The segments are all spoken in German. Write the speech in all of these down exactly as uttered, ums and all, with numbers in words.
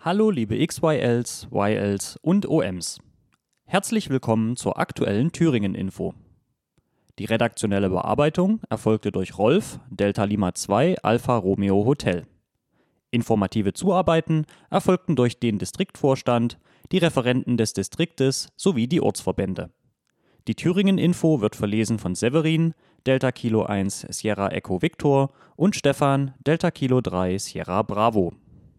Hallo liebe X Y Ls, Y Ls und O Ms. Herzlich willkommen zur aktuellen Thüringen-Info. Die redaktionelle Bearbeitung erfolgte durch Rolf, Delta Lima zwei, Alpha Romeo Hotel. Informative Zuarbeiten erfolgten durch den Distriktvorstand, die Referenten des Distriktes sowie die Ortsverbände. Die Thüringen-Info wird verlesen von Severin, Delta Kilo eins Sierra Echo Victor und Stefan, Delta Kilo drei Sierra Bravo.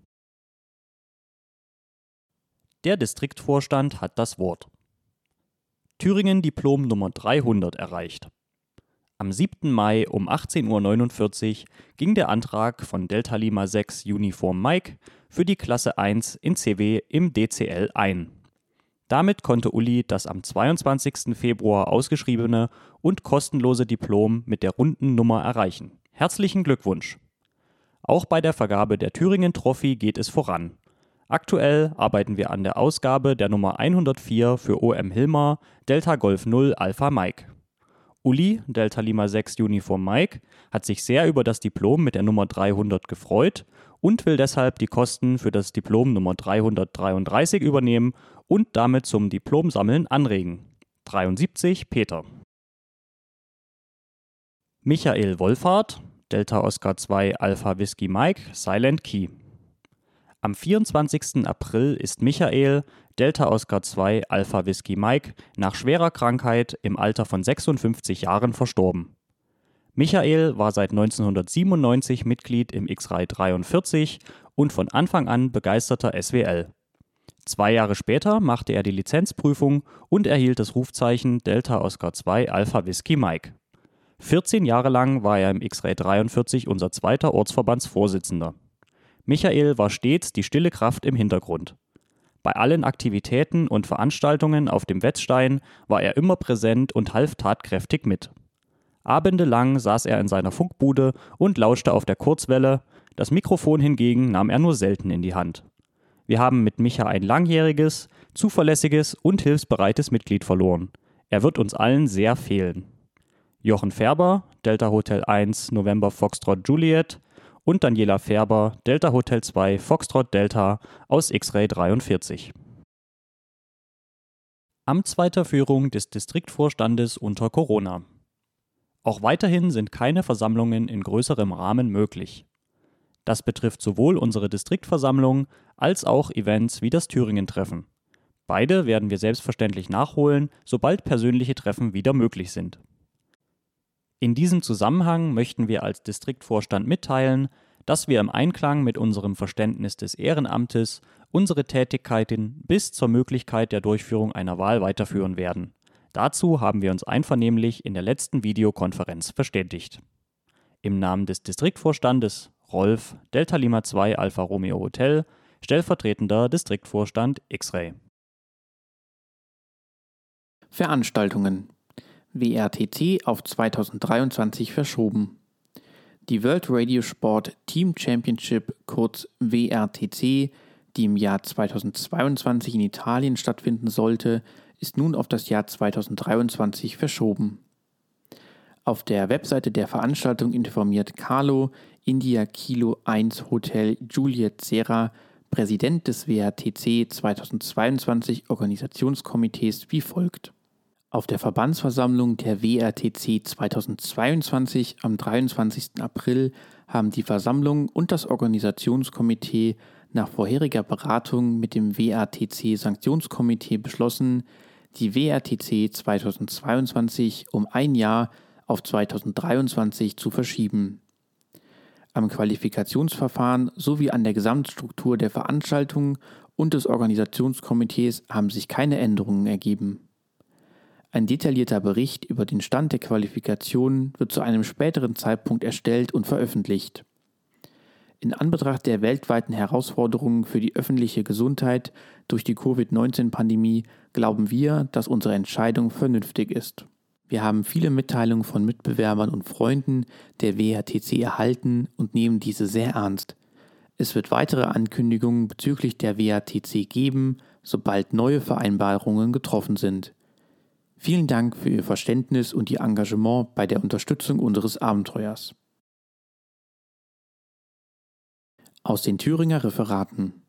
Der Distriktvorstand hat das Wort. Thüringen Diplom Nummer dreihundert erreicht. Am siebten Mai um achtzehn Uhr neunundvierzig ging der Antrag von Delta Lima sechs Uniform Mike für die Klasse eins in C W im D C L ein. Damit konnte Uli das am zweiundzwanzigsten Februar ausgeschriebene und kostenlose Diplom mit der runden Nummer erreichen. Herzlichen Glückwunsch! Auch bei der Vergabe der Thüringen Trophy geht es voran. Aktuell arbeiten wir an der Ausgabe der Nummer hundertvier für O M Hilmar, Delta Golf null Alpha Mike. Uli, Delta Lima sechs Uniform Mike, hat sich sehr über das Diplom mit der Nummer dreihundert gefreut und will deshalb die Kosten für das Diplom Nummer dreihundertdreiunddreißig übernehmen und damit zum Diplomsammeln anregen. dreiundsiebzig Peter. Michael Wohlfahrt, Delta Oscar zwei Alpha Whisky Mike, Silent Key. Am vierundzwanzigsten April ist Michael, Delta Oscar zwei Alpha Whisky Mike, nach schwerer Krankheit im Alter von sechsundfünfzig Jahren verstorben. Michael war seit neunzehnhundertsiebenundneunzig Mitglied im X-Ray dreiundvierzig und von Anfang an begeisterter S W L. Zwei Jahre später machte er die Lizenzprüfung und erhielt das Rufzeichen Delta Oscar zwei Alpha Whisky Mike. vierzehn Jahre lang war er im X-Ray dreiundvierzig unser zweiter Ortsverbandsvorsitzender. Michael war stets die stille Kraft im Hintergrund. Bei allen Aktivitäten und Veranstaltungen auf dem Wetzstein war er immer präsent und half tatkräftig mit. Abendelang saß er in seiner Funkbude und lauschte auf der Kurzwelle, das Mikrofon hingegen nahm er nur selten in die Hand. Wir haben mit Micha ein langjähriges, zuverlässiges und hilfsbereites Mitglied verloren. Er wird uns allen sehr fehlen. Jochen Färber, Delta Hotel eins November Foxtrot Juliet und Daniela Färber, Delta Hotel zwei Foxtrot Delta aus X-Ray dreiundvierzig. Amtsweiterführung des Distriktvorstandes unter Corona. Auch weiterhin sind keine Versammlungen in größerem Rahmen möglich. Das betrifft sowohl unsere Distriktversammlung als auch Events wie das Thüringen-Treffen. Beide werden wir selbstverständlich nachholen, sobald persönliche Treffen wieder möglich sind. In diesem Zusammenhang möchten wir als Distriktvorstand mitteilen, dass wir im Einklang mit unserem Verständnis des Ehrenamtes unsere Tätigkeiten bis zur Möglichkeit der Durchführung einer Wahl weiterführen werden. Dazu haben wir uns einvernehmlich in der letzten Videokonferenz verständigt. Im Namen des Distriktvorstandes Rolf, Delta Lima zwei Alpha Romeo Hotel, stellvertretender Distriktvorstand X-Ray. Veranstaltungen. W R T C auf zweitausenddreiundzwanzig verschoben. Die World Radio Sport Team Championship, kurz W R T C, die im Jahr zweitausendzweiundzwanzig in Italien stattfinden sollte, ist nun auf das Jahr zweitausenddreiundzwanzig verschoben. Auf der Webseite der Veranstaltung informiert Carlo, India Kilo eins Hotel Juliet Sierra, Präsident des W R T C zweitausendzweiundzwanzig Organisationskomitees wie folgt. Auf der Verbandsversammlung der W R T C zweitausendzweiundzwanzig am dreiundzwanzigsten April haben die Versammlung und das Organisationskomitee nach vorheriger Beratung mit dem W R T C-Sanktionskomitee beschlossen, die W R T C zweitausendzweiundzwanzig um ein Jahr auf zweitausenddreiundzwanzig zu verschieben. Am Qualifikationsverfahren sowie an der Gesamtstruktur der Veranstaltung und des Organisationskomitees haben sich keine Änderungen ergeben. Ein detaillierter Bericht über den Stand der Qualifikation wird zu einem späteren Zeitpunkt erstellt und veröffentlicht. In Anbetracht der weltweiten Herausforderungen für die öffentliche Gesundheit durch die Covid neunzehn Pandemie glauben wir, dass unsere Entscheidung vernünftig ist. Wir haben viele Mitteilungen von Mitbewerbern und Freunden der W R T C erhalten und nehmen diese sehr ernst. Es wird weitere Ankündigungen bezüglich der W R T C geben, sobald neue Vereinbarungen getroffen sind. Vielen Dank für Ihr Verständnis und Ihr Engagement bei der Unterstützung unseres Abenteuers. Aus den Thüringer Referaten.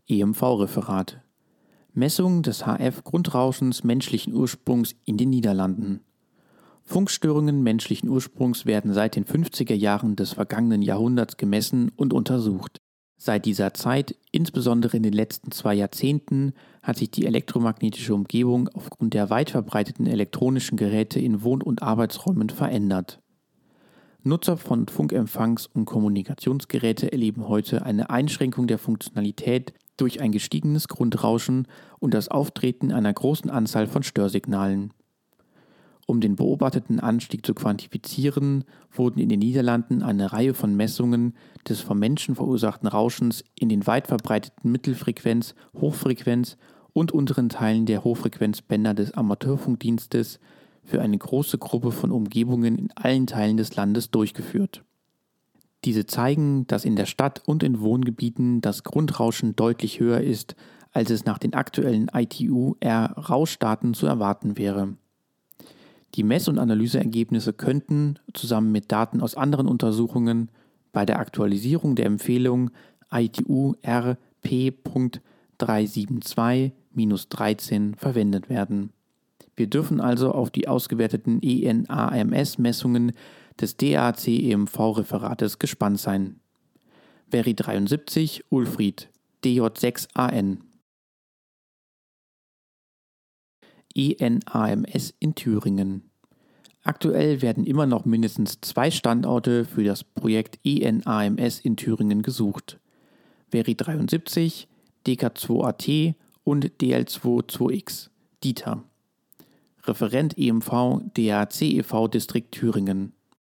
E M V-Referat. Messung des H F-Grundrauschens menschlichen Ursprungs in den Niederlanden. Funkstörungen menschlichen Ursprungs werden seit den fünfziger Jahren des vergangenen Jahrhunderts gemessen und untersucht. Seit dieser Zeit, insbesondere in den letzten zwei Jahrzehnten, hat sich die elektromagnetische Umgebung aufgrund der weit verbreiteten elektronischen Geräte in Wohn- und Arbeitsräumen verändert. Nutzer von Funkempfangs- und Kommunikationsgeräte erleben heute eine Einschränkung der Funktionalität durch ein gestiegenes Grundrauschen und das Auftreten einer großen Anzahl von Störsignalen. Um den beobachteten Anstieg zu quantifizieren, wurden in den Niederlanden eine Reihe von Messungen des vom Menschen verursachten Rauschens in den weit verbreiteten Mittelfrequenz-, Hochfrequenz- und unteren Teilen der Hochfrequenzbänder des Amateurfunkdienstes für eine große Gruppe von Umgebungen in allen Teilen des Landes durchgeführt. Diese zeigen, dass in der Stadt und in Wohngebieten das Grundrauschen deutlich höher ist, als es nach den aktuellen I T U-R-Rauschdaten zu erwarten wäre. Die Mess- und Analyseergebnisse könnten, zusammen mit Daten aus anderen Untersuchungen, bei der Aktualisierung der Empfehlung I T U-R P drei sieben zwei dreizehn verwendet werden. Wir dürfen also auf die ausgewerteten E N A M S-Messungen des D A C E M V-Referates gespannt sein. Veri dreiundsiebzig, Ulfried, D J sechs A N. E N A M S in Thüringen. Aktuell werden immer noch mindestens zwei Standorte für das Projekt E N A M S in Thüringen gesucht. Veri dreiundsiebzig, D K zwei A T und D L zweiundzwanzig X, Dieter. Referent E M V D A C e V Distrikt Thüringen.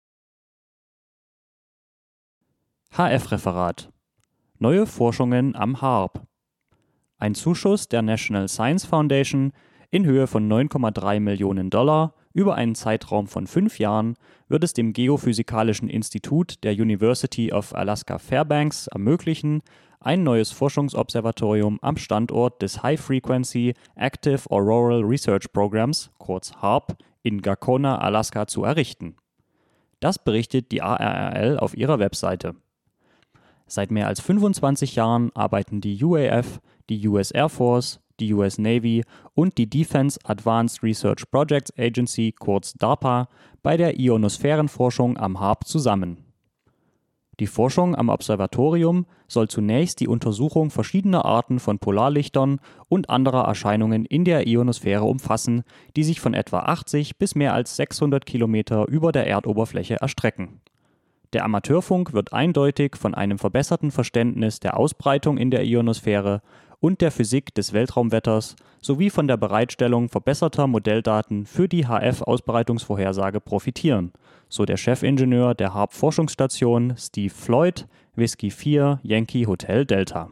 H F-Referat. Neue Forschungen am H A R P. Ein Zuschuss der National Science Foundation in Höhe von neun Komma drei Millionen Dollar über einen Zeitraum von fünf Jahren wird es dem Geophysikalischen Institut der University of Alaska Fairbanks ermöglichen, ein neues Forschungsobservatorium am Standort des High Frequency Active Auroral Research Programs, kurz H A R P, in Gakona, Alaska zu errichten. Das berichtet die A R R L auf ihrer Webseite. Seit mehr als fünfundzwanzig Jahren arbeiten die U A F, die U S Air Force, die U S Navy und die Defense Advanced Research Projects Agency, kurz DARPA, bei der Ionosphärenforschung am H A R P zusammen. Die Forschung am Observatorium soll zunächst die Untersuchung verschiedener Arten von Polarlichtern und anderer Erscheinungen in der Ionosphäre umfassen, die sich von etwa achtzig bis mehr als sechshundert Kilometer über der Erdoberfläche erstrecken. Der Amateurfunk wird eindeutig von einem verbesserten Verständnis der Ausbreitung in der Ionosphäre und der Physik des Weltraumwetters sowie von der Bereitstellung verbesserter Modelldaten für die H F-Ausbreitungsvorhersage profitieren, so der Chefingenieur der H A R P-Forschungsstation Steve Floyd, Whiskey vier Yankee Hotel Delta.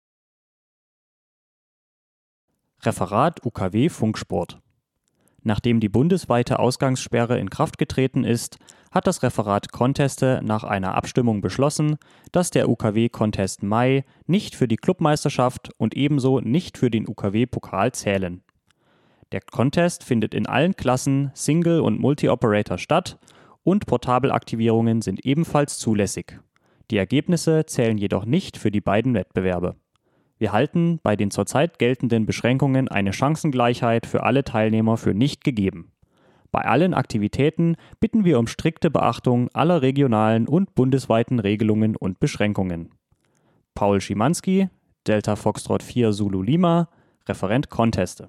Referat U K W-Funksport. Nachdem die bundesweite Ausgangssperre in Kraft getreten ist, hat das Referat Conteste nach einer Abstimmung beschlossen, dass der U K W-Contest Mai nicht für die Clubmeisterschaft und ebenso nicht für den U K W-Pokal zählen. Der Contest findet in allen Klassen Single- und Multi-Operator statt und Portabelaktivierungen sind ebenfalls zulässig. Die Ergebnisse zählen jedoch nicht für die beiden Wettbewerbe. Wir halten bei den zurzeit geltenden Beschränkungen eine Chancengleichheit für alle Teilnehmer für nicht gegeben. Bei allen Aktivitäten bitten wir um strikte Beachtung aller regionalen und bundesweiten Regelungen und Beschränkungen. Paul Schimanski, Delta Foxtrot vier Zulu Lima, Referent Conteste.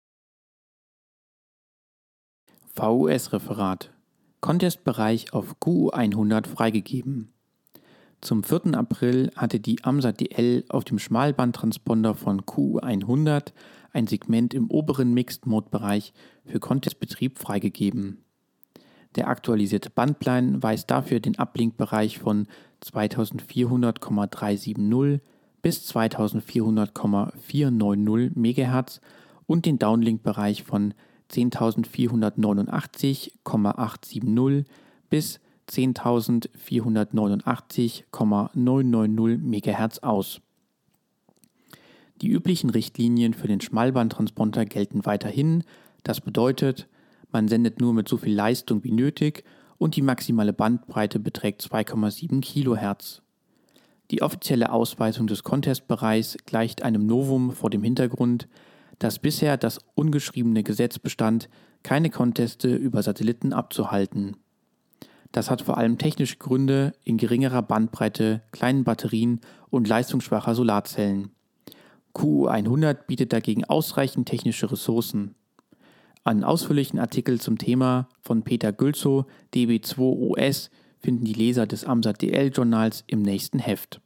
V U S-Referat. Contestbereich auf Q U hundert freigegeben. Zum vierten April hatte die AMSA D L auf dem Schmalbandtransponder von Q U hundert ein Segment im oberen Mixed-Mode-Bereich für Contestbetrieb freigegeben. Der aktualisierte Bandplan weist dafür den Uplink-Bereich von zweitausendvierhundert Komma dreihundertsiebzig bis zweitausendvierhundert Komma vierhundertneunzig Megahertz und den Downlink-Bereich von zehntausendvierhundertneunundachtzig Komma achthundertsiebzig bis zehntausendvierhundertneunundachtzig Komma neunhundertneunzig Megahertz aus. Die üblichen Richtlinien für den Schmalbandtransponder gelten weiterhin, das bedeutet, man sendet nur mit so viel Leistung wie nötig und die maximale Bandbreite beträgt zwei Komma sieben Kilohertz. Die offizielle Ausweisung des Contest-Bereichs gleicht einem Novum vor dem Hintergrund, dass bisher das ungeschriebene Gesetz bestand, keine Conteste über Satelliten abzuhalten. Das hat vor allem technische Gründe in geringerer Bandbreite, kleinen Batterien und leistungsschwacher Solarzellen. Q U hundert bietet dagegen ausreichend technische Ressourcen. Einen ausführlichen Artikel zum Thema von Peter Gülzow, D B zwei O S, finden die Leser des AMSAT D L-Journals im nächsten Heft.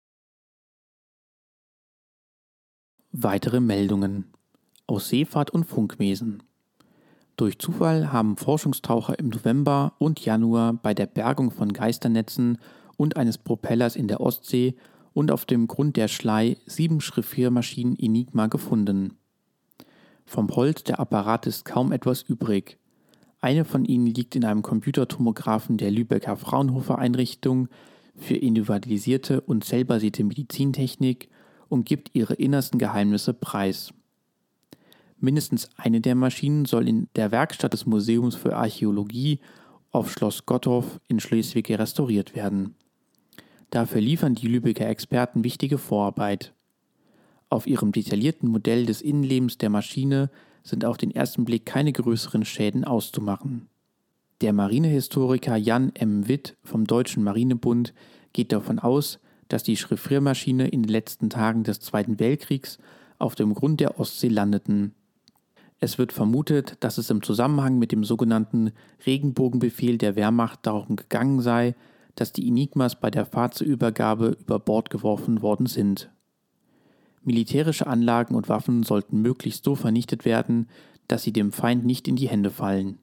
Weitere Meldungen aus Seefahrt und Funkwesen. Durch Zufall haben Forschungstaucher im November und Januar bei der Bergung von Geisternetzen und eines Propellers in der Ostsee und auf dem Grund der Schlei sieben Chiffriermaschinen Enigma gefunden. Vom Holz der Apparate ist kaum etwas übrig. Eine von ihnen liegt in einem Computertomographen der Lübecker Fraunhofer Einrichtung für individualisierte und zellbasierte Medizintechnik und gibt ihre innersten Geheimnisse preis. Mindestens eine der Maschinen soll in der Werkstatt des Museums für Archäologie auf Schloss Gottorf in Schleswig restauriert werden. Dafür liefern die Lübecker Experten wichtige Vorarbeit. Auf ihrem detaillierten Modell des Innenlebens der Maschine sind auf den ersten Blick keine größeren Schäden auszumachen. Der Marinehistoriker Jan M. Witt vom Deutschen Marinebund geht davon aus, dass die Chiffriermaschine in den letzten Tagen des Zweiten Weltkriegs auf dem Grund der Ostsee landeten. Es wird vermutet, dass es im Zusammenhang mit dem sogenannten Regenbogenbefehl der Wehrmacht darum gegangen sei, dass die Enigmas bei der Fahrt zur Übergabe über Bord geworfen worden sind. Militärische Anlagen und Waffen sollten möglichst so vernichtet werden, dass sie dem Feind nicht in die Hände fallen.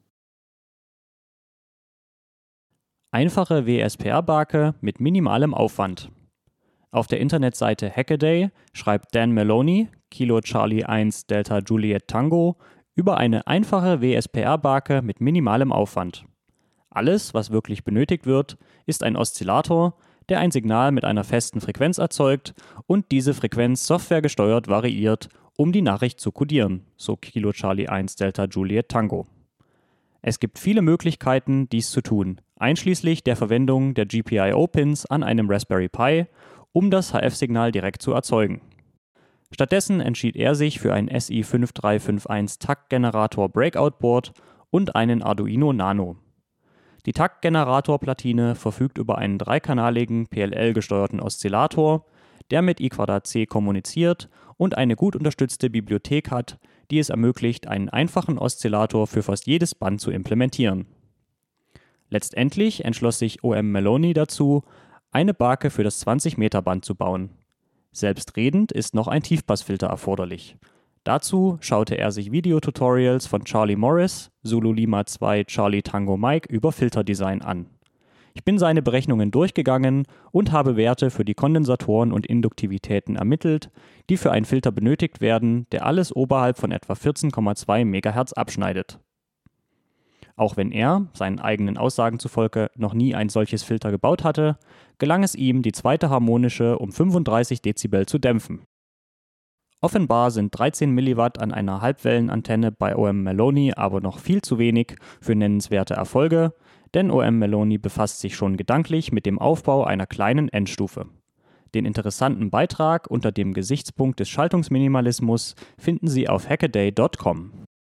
Einfache W S P R-Barke mit minimalem Aufwand. Auf der Internetseite Hackaday schreibt Dan Maloney, Kilo Charlie eins Delta Juliet Tango, über eine einfache W S P R-Barke mit minimalem Aufwand. Alles, was wirklich benötigt wird, ist ein Oszillator, der ein Signal mit einer festen Frequenz erzeugt und diese Frequenz softwaregesteuert variiert, um die Nachricht zu kodieren, so Kilo Charlie eins Delta Juliet Tango. Es gibt viele Möglichkeiten, dies zu tun, einschließlich der Verwendung der G P I O-Pins an einem Raspberry Pi, um das H F-Signal direkt zu erzeugen. Stattdessen entschied er sich für ein S I fünf drei fünf eins Taktgenerator Breakout Board und einen Arduino Nano. Die Taktgeneratorplatine verfügt über einen dreikanaligen P L L-gesteuerten Oszillator, der mit I Quadrat C kommuniziert und eine gut unterstützte Bibliothek hat, die es ermöglicht, einen einfachen Oszillator für fast jedes Band zu implementieren. Letztendlich entschloss sich O M Maloney dazu, eine Barke für das zwanzig Meter Band zu bauen. Selbstredend ist noch ein Tiefpassfilter erforderlich. Dazu schaute er sich Videotutorials von Charlie Morris, Zulu Lima zwei Charlie Tango Mike über Filterdesign an. Ich bin seine Berechnungen durchgegangen und habe Werte für die Kondensatoren und Induktivitäten ermittelt, die für einen Filter benötigt werden, der alles oberhalb von etwa vierzehn Komma zwei Megahertz abschneidet. Auch wenn er, seinen eigenen Aussagen zufolge, noch nie ein solches Filter gebaut hatte, gelang es ihm, die zweite harmonische um fünfunddreißig Dezibel zu dämpfen. Offenbar sind dreizehn Milliwatt an einer Halbwellenantenne bei O M Maloney aber noch viel zu wenig für nennenswerte Erfolge, denn O M Maloney befasst sich schon gedanklich mit dem Aufbau einer kleinen Endstufe. Den interessanten Beitrag unter dem Gesichtspunkt des Schaltungsminimalismus finden Sie auf hackaday Punkt com.